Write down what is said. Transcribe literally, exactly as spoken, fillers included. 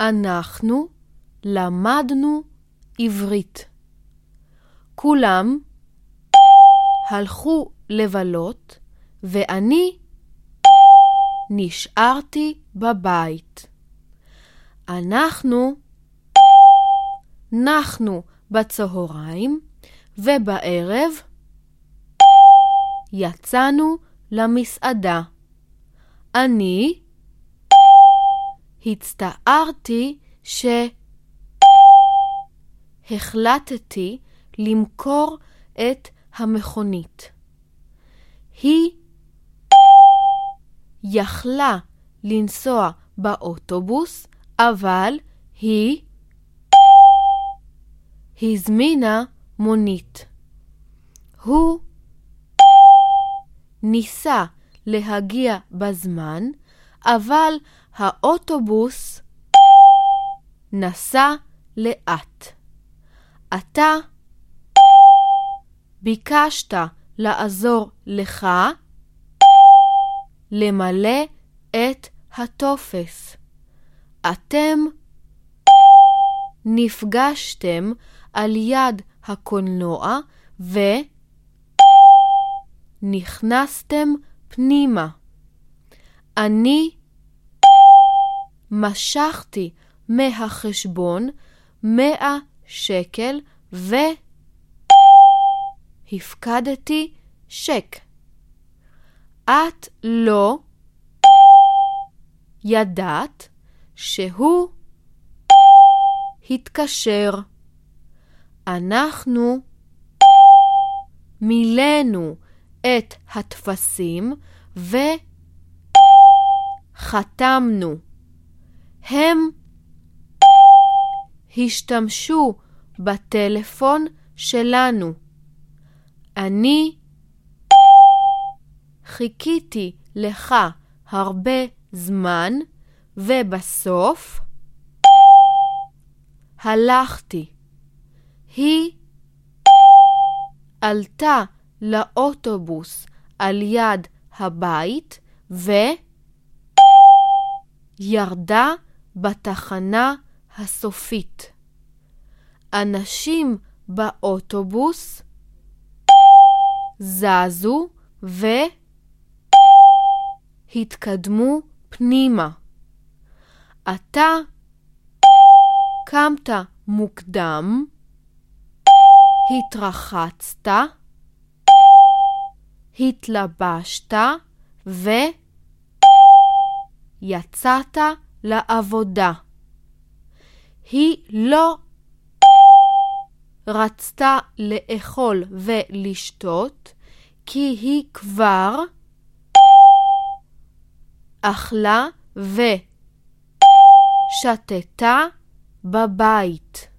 אנחנו למדנו עברית. כולם הלכו לבלות ואני נשארתי בבית. אנחנו נחנו בצהריים ובערב יצאנו למסעדה. אני הצטערתי שהחלטתי למכור את המכונית. היא יכלה לנסוע באוטובוס, אבל היא הזמינה מונית. הוא ניסה להגיע בזמן, אבל האוטובוס נסע לאט. אתה ביקשת לעזור לך למלא את הטופס. אתם נפגשתם על יד הקולנוע ונכנסתם פנימה. אני משכתי מהחשבון מאה שקל והפקדתי שק. את לא ידעת שהוא התקשר. אנחנו מילאנו את הטפסים וחתמנו. הם השתמשו בטלפון שלנו. אני חיכיתי לך הרבה זמן ובסוף הלכתי. היא עלתה לאוטובוס על יד הבית וירדה בתחנה הסופית. אנשים באוטובוס זזו והתקדמו פנימה. אתה קמת מוקדם, התרחצת, התלבשת ויצאת לעבודה. היא לא רצתה לאכול ולשתות כי היא כבר אכלה ושתתה בבית.